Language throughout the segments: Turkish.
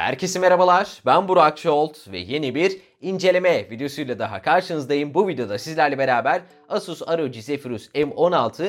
Herkese merhabalar, ben Burak Çolt ve yeni bir inceleme videosuyla daha karşınızdayım. Bu videoda sizlerle beraber Asus ROG Zephyrus M16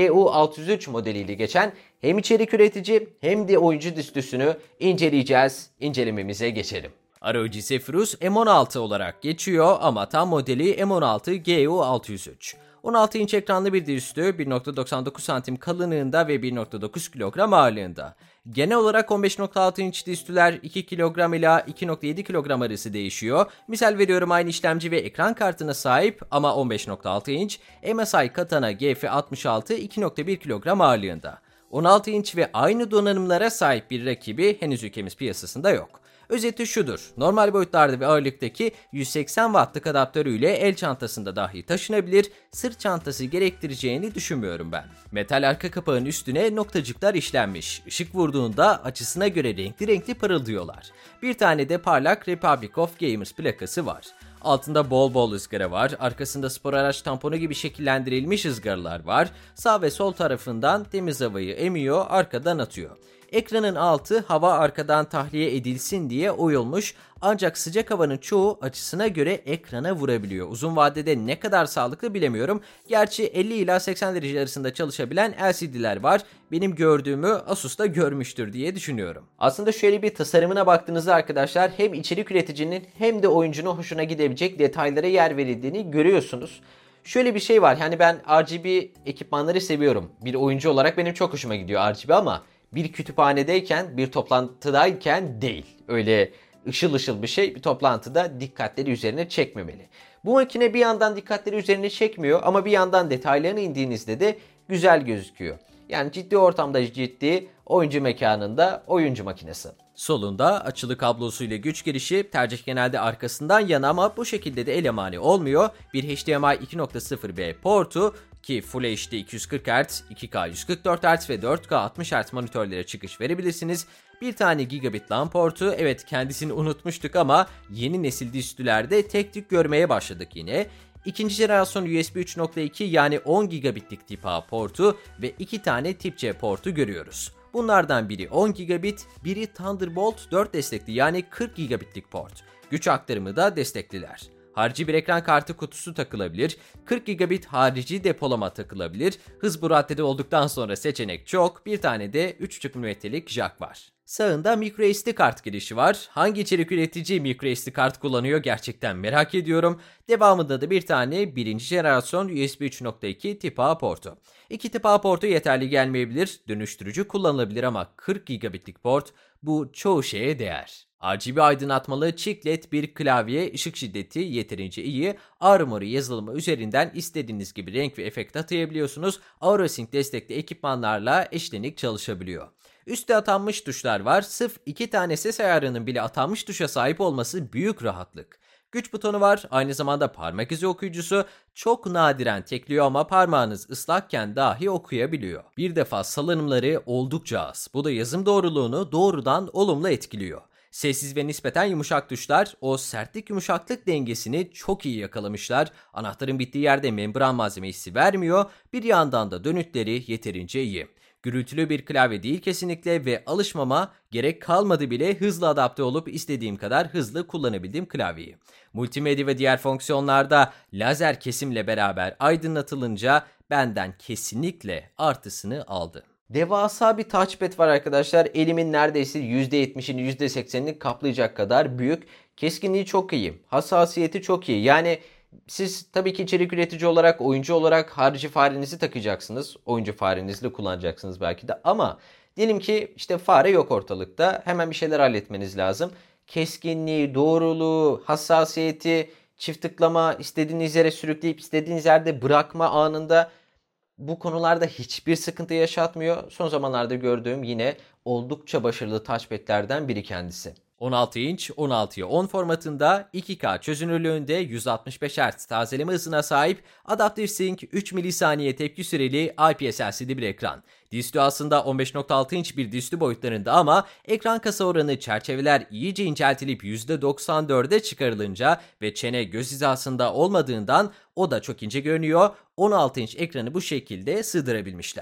GU603 modeliyle geçen hem içerik üretici hem de oyuncu dizüstüsünü inceleyeceğiz. İncelememize geçelim. ROG Zephyrus M16 olarak geçiyor ama tam modeli M16 GU603. 16 inç ekranlı bir dizüstü, 1.99 santim kalınlığında ve 1.9 kilogram ağırlığında. Genel olarak 15.6 inç dizüstüler 2 kilogram ila 2.7 kilogram arası değişiyor. Misal veriyorum, aynı işlemci ve ekran kartına sahip ama 15.6 inç. MSI Katana GF66 2.1 kilogram ağırlığında. 16 inç ve aynı donanımlara sahip bir rakibi henüz ülkemiz piyasasında yok. Özeti şudur: normal boyutlarda ve ağırlıktaki 180 wattlık adaptörüyle el çantasında dahi taşınabilir, sırt çantası gerektireceğini düşünmüyorum ben. Metal arka kapağın üstüne noktacıklar işlenmiş. Işık vurduğunda açısına göre renkli renkli parıldıyorlar. Bir tane de parlak Republic of Gamers plakası var. Altında bol bol ızgara var, arkasında spor araç tamponu gibi şekillendirilmiş ızgaralar var, sağ ve sol tarafından temiz havayı emiyor, arkadan atıyor. Ekranın altı hava arkadan tahliye edilsin diye oyulmuş, ancak sıcak havanın çoğu açısına göre ekrana vurabiliyor. Uzun vadede ne kadar sağlıklı bilemiyorum. Gerçi 50 ila 80 derece arasında çalışabilen LCD'ler var. Benim gördüğümü Asus da görmüştür diye düşünüyorum. Aslında şöyle bir tasarımına baktığınızda arkadaşlar, hem içerik üreticinin hem de oyuncunun hoşuna gidebilecek detaylara yer verildiğini görüyorsunuz. Şöyle bir şey var, yani ben RGB ekipmanları seviyorum. Bir oyuncu olarak benim çok hoşuma gidiyor RGB ama bir kütüphanedeyken, bir toplantıdayken değil. Öyle ışıl ışıl bir şey bir toplantıda dikkatleri üzerine çekmemeli. Bu makine bir yandan dikkatleri üzerine çekmiyor ama bir yandan detaylarına indiğinizde de güzel gözüküyor. Yani ciddi ortamda ciddi, oyuncu mekanında oyuncu makinesi. Solunda açılı kablosuyla güç girişi, tercih genelde arkasından yana ama bu şekilde de elemani olmuyor. Bir HDMI 2.0B portu ki Full HD 240 Hz, 2K 144 Hz ve 4K 60 Hz monitörlere çıkış verebilirsiniz. Bir tane gigabit LAN portu, evet kendisini unutmuştuk ama yeni nesil dizüstülerde tek tük görmeye başladık yine. İkinci jenerasyon USB 3.2 yani 10 gigabitlik tip A portu ve 2 tane tip C portu görüyoruz. Bunlardan biri 10 gigabit, biri Thunderbolt 4 destekli yani 40 gigabitlik port. Güç aktarımı da destekliler. Harici bir ekran kartı kutusu takılabilir, 40 gigabit harici depolama takılabilir. Hız bu raddede olduktan sonra seçenek çok, bir tane de 3.5 mm'lik jack var. Sağında microSD kart girişi var. Hangi içerik üretici microSD kart kullanıyor gerçekten merak ediyorum. Devamında da bir tane birinci jenerasyon USB 3.2 tip A portu. 2 tip A portu yeterli gelmeyebilir, dönüştürücü kullanılabilir ama 40 gigabitlik port bu çoğu şeye değer. RGB aydınlatmalı chiclet bir klavye, ışık şiddeti yeterince iyi, Armoury yazılımı üzerinden istediğiniz gibi renk ve efekt atayabiliyorsunuz. AuraSync destekli ekipmanlarla eşlenik çalışabiliyor. Üste atanmış tuşlar var. Sırf 2 tane ses ayarının bile atanmış tuşa sahip olması büyük rahatlık. Güç butonu var. Aynı zamanda parmak izi okuyucusu, çok nadiren tekliyor ama parmağınız ıslakken dahi okuyabiliyor. Bir defa salınımları oldukça az. Bu da yazım doğruluğunu doğrudan olumlu etkiliyor. Sessiz ve nispeten yumuşak tuşlar, o sertlik yumuşaklık dengesini çok iyi yakalamışlar. Anahtarın bittiği yerde membran malzeme hissi vermiyor. Bir yandan da dönütleri yeterince iyi. Gürültülü bir klavye değil kesinlikle ve alışmama gerek kalmadı bile, hızlı adapte olup istediğim kadar hızlı kullanabildiğim klavyeyi. Multimedya ve diğer fonksiyonlarda lazer kesimle beraber aydınlatılınca benden kesinlikle artısını aldı. Devasa bir touchpad var arkadaşlar. Elimin neredeyse %70'ini %80'ini kaplayacak kadar büyük. Keskinliği çok iyi. Hassasiyeti çok iyi. Yani siz tabii ki içerik üretici olarak, oyuncu olarak harici farenizi takacaksınız. Oyuncu farenizle kullanacaksınız belki de ama diyelim ki işte fare yok ortalıkta. Hemen bir şeyler halletmeniz lazım. Keskinliği, doğruluğu, hassasiyeti, çift tıklama, istediğiniz yere sürükleyip istediğiniz yerde bırakma anında bu konularda hiçbir sıkıntı yaşatmıyor. Son zamanlarda gördüğüm yine oldukça başarılı touchpad'lerden biri kendisi. 16 inç 16'ya 10 formatında 2K çözünürlüğünde 165 Hz tazeleme hızına sahip Adaptive Sync 3 milisaniye tepki süreli IPS LCD bir ekran. Dizüstü aslında 15.6 inç bir dizüstü boyutlarında ama ekran kasa oranı, çerçeveler iyice inceltilip %94'e çıkarılınca ve çene göz hizasında olmadığından o da çok ince görünüyor. 16 inç ekranı bu şekilde sığdırabilmişler.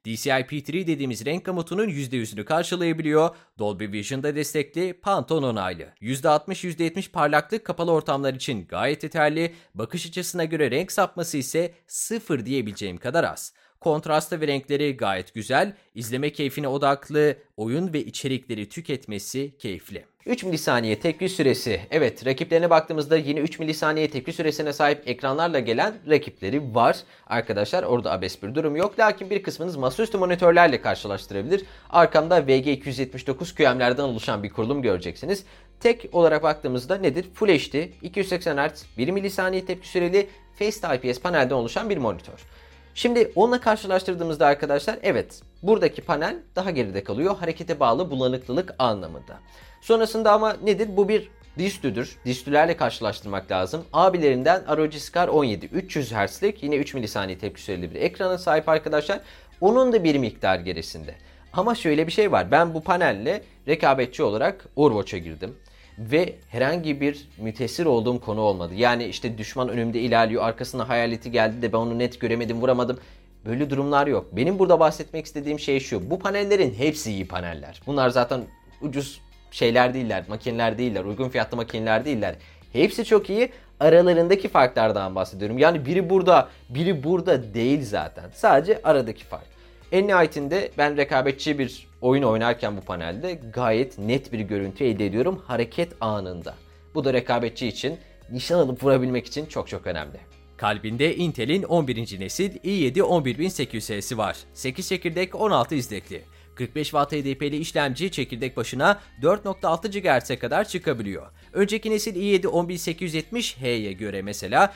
DCI-P3 dediğimiz renk gamutunun %100'ünü karşılayabiliyor. Dolby Vision'da destekli, Pantone onaylı. %60-%70 parlaklık kapalı ortamlar için gayet yeterli. Bakış açısına göre renk sapması ise 0 diyebileceğim kadar az. Kontrastı ve renkleri gayet güzel, izleme keyfine odaklı, oyun ve içerikleri tüketmesi keyifli. 3 milisaniye tepki süresi. Evet, rakiplerine baktığımızda yine 3 milisaniye tepki süresine sahip ekranlarla gelen rakipleri var. Arkadaşlar orada abes bir durum yok. Lakin bir kısmınız masaüstü monitörlerle karşılaştırabilir. Arkamda VG279 QM'lerden oluşan bir kurulum göreceksiniz. Tek olarak baktığımızda nedir? Full HD, 280 Hz, 1 milisaniye tepki süreli Face IPS panelden oluşan bir monitör. Şimdi onunla karşılaştırdığımızda arkadaşlar evet buradaki panel daha geride kalıyor harekete bağlı bulanıklılık anlamında. Sonrasında ama nedir? Bu bir distüdür. Distülerle karşılaştırmak lazım. Abilerinden ROG Scar 17 300 Hz'lik yine 3 milisaniye tepki süreli bir ekrana sahip arkadaşlar. Onun da bir miktar gerisinde. Ama şöyle bir şey var. Ben bu panelle rekabetçi olarak Overwatch'a girdim. Ve herhangi bir mütesir olduğum konu olmadı. Yani işte düşman önümde ilerliyor, arkasına hayaleti geldi de ben onu net göremedim, vuramadım. Böyle durumlar yok. Benim burada bahsetmek istediğim şey şu. Bu panellerin hepsi iyi paneller. Bunlar zaten ucuz şeyler değiller, makineler değiller, uygun fiyatlı makineler değiller. Hepsi çok iyi. Aralarındaki farklardan bahsediyorum. Yani biri burada, biri burada değil zaten. Sadece aradaki fark. En nihayetinde ben rekabetçi bir oyun oynarken bu panelde gayet net bir görüntü elde ediyorum hareket anında. Bu da rekabetçi için, nişan alıp vurabilmek için çok önemli. Kalbinde Intel'in 11. nesil i7 11800S'si var. 8 çekirdek 16 izlekli. 45 Watt HDP'li işlemci çekirdek başına 4.6 GHz'e kadar çıkabiliyor. Önceki nesil i7 10870H'ye göre mesela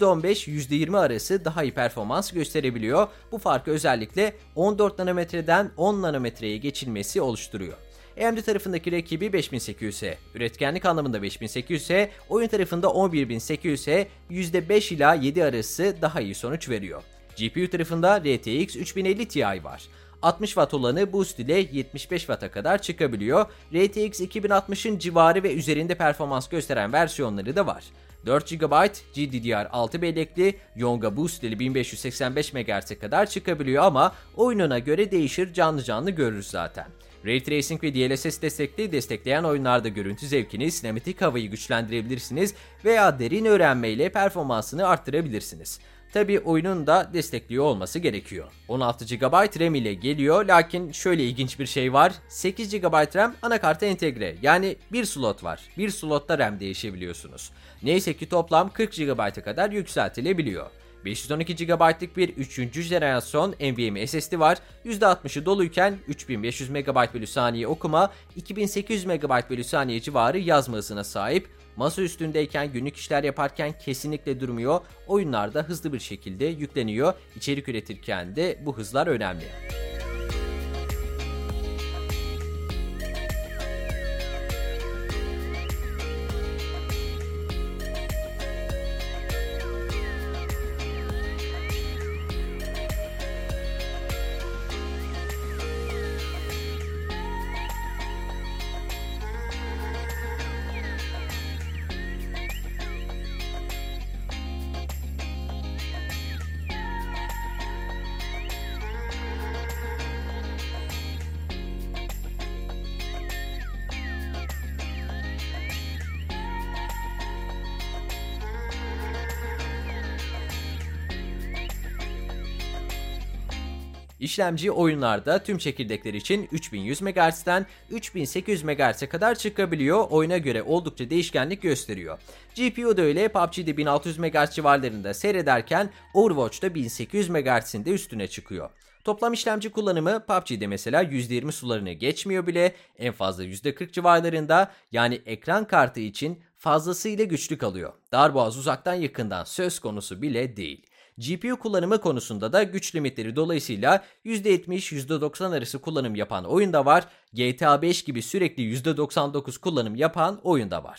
%15-%20 arası daha iyi performans gösterebiliyor. Bu farkı özellikle 14 nanometreden 10 nanometreye geçilmesi oluşturuyor. AMD tarafındaki rakibi 5800S. Üretkenlik anlamında 5800S, oyun tarafında 11800S %5 ila 7 arası daha iyi sonuç veriyor. GPU tarafında RTX 3050 Ti var. 60 Watt olanı boost ile 75 Watt'a kadar çıkabiliyor. RTX 2060'ın civarı ve üzerinde performans gösteren versiyonları da var. 4 GB GDDR6 bellekli Yonga Boost ile 1585 MHz'e kadar çıkabiliyor ama oyununa göre değişir, canlı görürüz zaten. Ray Tracing ve DLSS destekleyen oyunlarda görüntü zevkini, sinematik havayı güçlendirebilirsiniz veya derin öğrenmeyle performansını arttırabilirsiniz. Tabi oyunun da destekliyor olması gerekiyor. 16 GB RAM ile geliyor lakin şöyle ilginç bir şey var. 8 GB RAM anakarta entegre, yani bir slot var. Bir slotta RAM değişebiliyorsunuz. Neyse ki toplam 40 GB'a kadar yükseltilebiliyor. 512 GB'lık bir 3. jenerasyon NVMe SSD var. %60'ı doluyken 3500 MB/saniye okuma, 2800 MB/saniye civarı yazma hızına sahip. Masa üstündeyken, günlük işler yaparken kesinlikle durmuyor. Oyunlarda hızlı bir şekilde yükleniyor. İçerik üretirken de bu hızlar önemli. İşlemci oyunlarda tüm çekirdekler için 3100 MHz'den 3800 MHz'e kadar çıkabiliyor. Oyuna göre oldukça değişkenlik gösteriyor. GPU da öyle. PUBG'de 1600 MHz civarlarında seyrederken Overwatch'ta 1800 MHz'in de üstüne çıkıyor. Toplam işlemci kullanımı PUBG'de mesela %20 sularını geçmiyor bile, en fazla %40 civarlarında, yani ekran kartı için fazlasıyla güçlü kalıyor. Darboğaz uzaktan yakından söz konusu bile değil. GPU kullanımı konusunda da güç limitleri dolayısıyla %70-%90 arası kullanım yapan oyun da var. GTA 5 gibi sürekli %99 kullanım yapan oyun da var.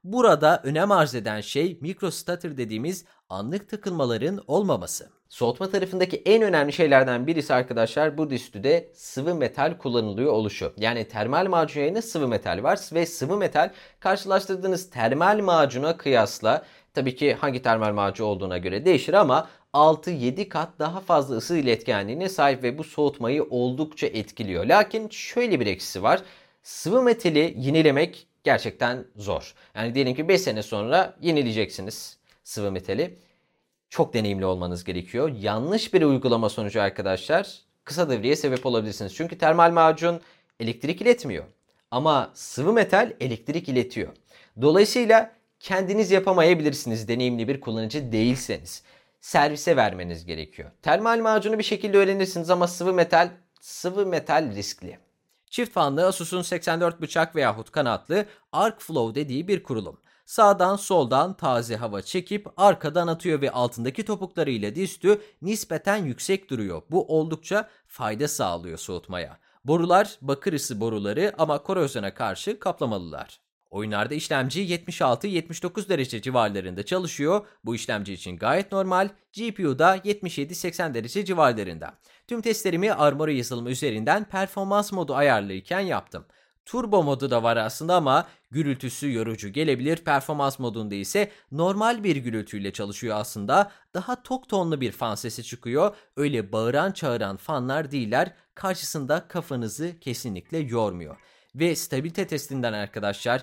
Burada önem arz eden şey mikrostutter dediğimiz anlık takılmaların olmaması. Soğutma tarafındaki en önemli şeylerden birisi arkadaşlar bu distüde sıvı metal kullanılıyor oluşu. Yani termal macun yerine sıvı metal var ve sıvı metal karşılaştırdığınız termal macuna kıyasla tabii ki hangi termal macun olduğuna göre değişir ama 6-7 kat daha fazla ısı iletkenliğine sahip ve bu soğutmayı oldukça etkiliyor. Lakin şöyle bir eksisi var. Sıvı metali yenilemek gerçekten zor. Yani diyelim ki 5 sene sonra yenileyeceksiniz sıvı metali. Çok deneyimli olmanız gerekiyor. Yanlış bir uygulama sonucu arkadaşlar kısa devreye sebep olabilirsiniz. Çünkü termal macun elektrik iletmiyor. Ama sıvı metal elektrik iletiyor. Dolayısıyla kendiniz yapamayabilirsiniz deneyimli bir kullanıcı değilseniz. Servise vermeniz gerekiyor. Termal macunu bir şekilde öğrenirsiniz ama sıvı metal riskli. Çift fanlı Asus'un 84 bıçak veyahut kanatlı ArcFlow dediği bir kurulum. Sağdan soldan taze hava çekip arkadan atıyor ve altındaki topuklarıyla dizüstü nispeten yüksek duruyor. Bu oldukça fayda sağlıyor soğutmaya. Borular bakır ısı boruları ama korozyona karşı kaplamalılar. Oyunlarda işlemci 76-79 derece civarlarında çalışıyor. Bu işlemci için gayet normal. GPU'da 77-80 derece civarlarında. Tüm testlerimi Armora yazılımı üzerinden performans modu ayarlıyken yaptım. Turbo modu da var aslında ama gürültüsü yorucu gelebilir. Performans modunda ise normal bir gürültüyle çalışıyor aslında. Daha tok tonlu bir fan sesi çıkıyor. Öyle bağıran çağıran fanlar değiller. Karşısında kafanızı kesinlikle yormuyor. Ve stabilite testinden arkadaşlar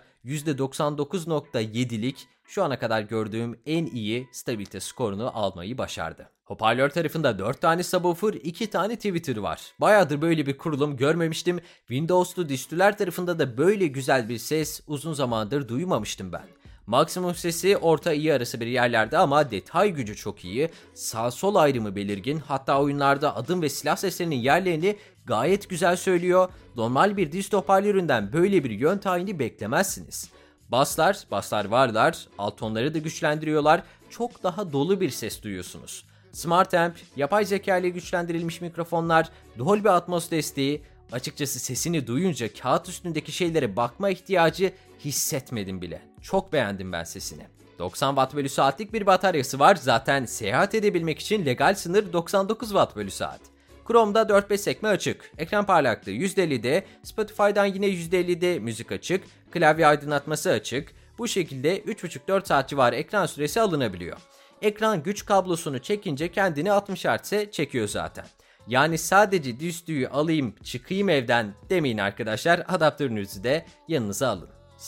%99.7'lik şu ana kadar gördüğüm en iyi stabilite skorunu almayı başardı. Hoparlör tarafında 4 tane subwoofer, 2 tane tweeter var. Bayağıdır böyle bir kurulum görmemiştim. Windows'lu distüler tarafında da böyle güzel bir ses uzun zamandır duymamıştım ben. Maksimum sesi orta iyi arası bir yerlerde ama detay gücü çok iyi. Sağ sol ayrımı belirgin. Hatta oyunlarda adım ve silah seslerinin yerlerini gayet güzel söylüyor. Normal bir dist hoparlöründen böyle bir yön tayini beklemezsiniz. Basslar varlar. Alt tonları da güçlendiriyorlar. Çok daha dolu bir ses duyuyorsunuz. Smart Amp, yapay zeka ile güçlendirilmiş mikrofonlar, Dolby Atmos desteği. Açıkçası sesini duyunca kağıt üstündeki şeylere bakma ihtiyacı hissetmedim bile. Çok beğendim ben sesini. 90 Watt bölü saatlik bir bataryası var. Zaten seyahat edebilmek için legal sınır 99 Watt bölü saat. Chrome'da 4-5 sekme açık. Ekran parlaklığı %50'de, Spotify'dan yine %50'de müzik açık. Klavye aydınlatması açık. Bu şekilde 3,5-4 saat civarı ekran süresi alınabiliyor. Ekran güç kablosunu çekince kendini 60 Hz'e çekiyor zaten. Yani sadece dizüstüyü alayım çıkayım evden demeyin arkadaşlar, adaptörünüzü de yanınıza alın.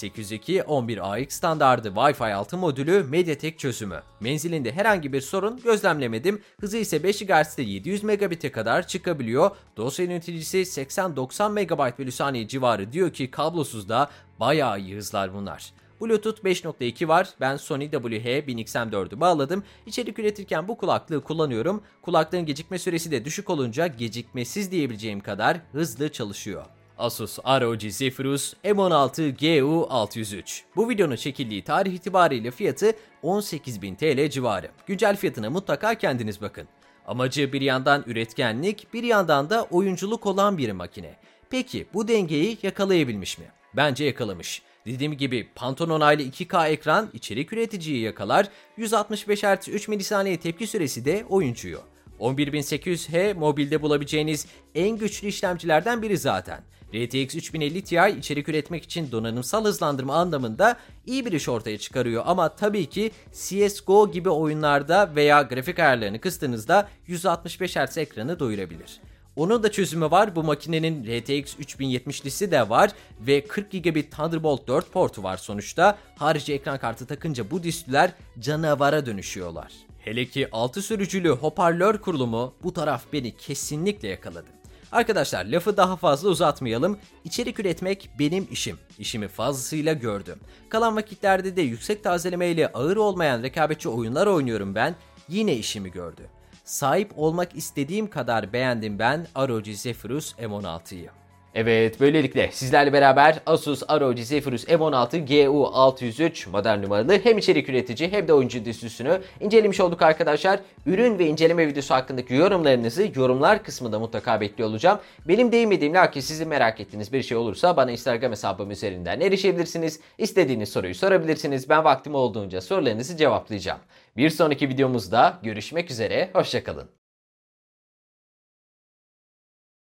802.11ax standardı Wi-Fi 6 modülü MediaTek çözümü. Menzilinde herhangi bir sorun gözlemlemedim. Hızı ise 5 GHz'de 700 Mbit'e kadar çıkabiliyor. Dosya yöneticisi 80-90 MB bölü saniye civarı diyor ki kablosuz da bayağı iyi hızlar bunlar. Bluetooth 5.2 var. Ben Sony WH-1000XM4'ü bağladım. İçerik üretirken bu kulaklığı kullanıyorum. Kulaklığın gecikme süresi de düşük olunca gecikmesiz diyebileceğim kadar hızlı çalışıyor. Asus ROG Zephyrus M16 GU603. Bu videonun çekildiği tarih itibariyle fiyatı 18.000 TL civarı. Güncel fiyatına mutlaka kendiniz bakın. Amacı bir yandan üretkenlik, bir yandan da oyunculuk olan bir makine. Peki bu dengeyi yakalayabilmiş mi? Bence yakalamış. Dediğim gibi Pantone onaylı 2K ekran içerik üreticiyi yakalar, 165 Hz 3 milisaniye tepki süresi de oyuncuyu. 11800H mobilde bulabileceğiniz en güçlü işlemcilerden biri zaten. RTX 3050 Ti içerik üretmek için donanımsal hızlandırma anlamında iyi bir iş ortaya çıkarıyor ama tabii ki CSGO gibi oyunlarda veya grafik ayarlarını kıstığınızda 165 Hz ekranı doyurabilir. Onun da çözümü var. Bu makinenin RTX 3070'lisi de var ve 40 GB Thunderbolt 4 portu var sonuçta. Harici ekran kartı takınca bu distüler canavara dönüşüyorlar. Hele ki 6 sürücülü hoparlör kurulumu bu taraf beni kesinlikle yakaladı. Arkadaşlar lafı daha fazla uzatmayalım. İçerik üretmek benim işim. İşimi fazlasıyla gördüm. Kalan vakitlerde de yüksek tazeleme ile ağır olmayan rekabetçi oyunlar oynuyorum ben. Yine işimi gördü. Sahip olmak istediğim kadar beğendim ben ROG Zephyrus M16'yı. Evet, böylelikle sizlerle beraber Asus ROG Zephyrus M16 GU603 model numaralı hem içerik üretici hem de oyuncu dizüstünü incelemiş olduk arkadaşlar. Ürün ve inceleme videosu hakkındaki yorumlarınızı yorumlar kısmında mutlaka bekliyor olacağım. Benim değinmediğim lakin sizin merak ettiğiniz bir şey olursa bana Instagram hesabım üzerinden erişebilirsiniz. İstediğiniz soruyu sorabilirsiniz. Ben vaktim olduğunca sorularınızı cevaplayacağım. Bir sonraki videomuzda görüşmek üzere, hoşça kalın.